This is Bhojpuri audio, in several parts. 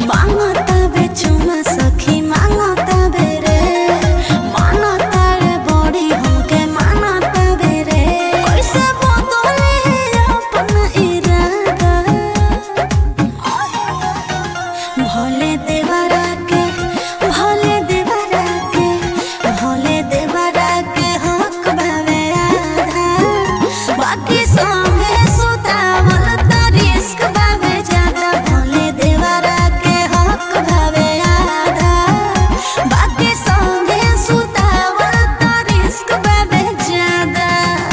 मांगता बे चुमा सखी मांगता बे रे मानता रे बड़ी हमके मानता बे रे कैसे बदले अपन इरादा भोले देवरा के भोले देवरा के भोले देवरा के हक भावे आधा बाकी संगे सुतावल त रिस्क भावे ज्यादा भोले देवरा के हक भावे आधा बाकी संगे सुतावल त रिस्क भावे ज्यादा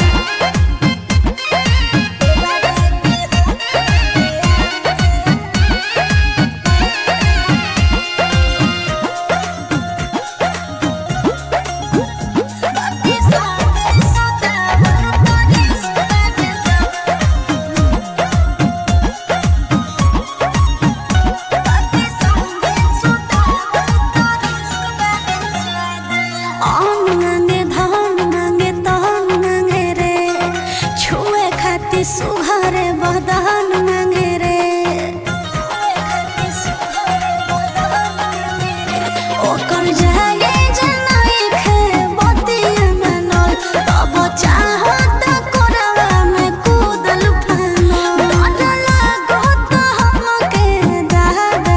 बाकी संगे सुतावल त रिस्क भावे आन मांगे धान मांगे तान मांगे रे छुए खाती सुघरे बदन मांगे रे ओकर जाए जनई खे बतिया मनल तब चाहत कोरवा में कूदल फानल डर लागत हमके दादा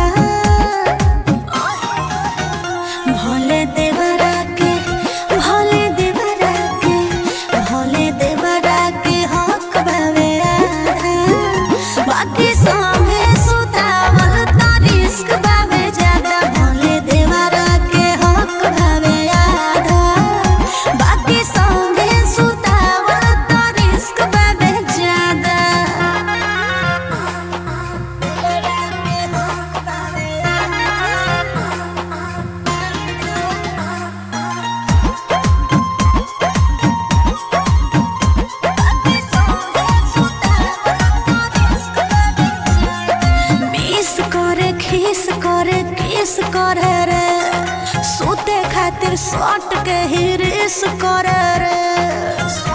भोले देवरा के भोले देवरा के भोले देवरा के हक भावे आधा बाकी संगे सुतावल त रिस्क भावे ज्यादा भोले देवरा के हक भावे आधा बाकी संगे सुतावल त रिस्क भावे ज्यादा देवरा के हक भावे मिस करे खीस करे किस करे रे सूते खातिर सट के हिरिस करे रे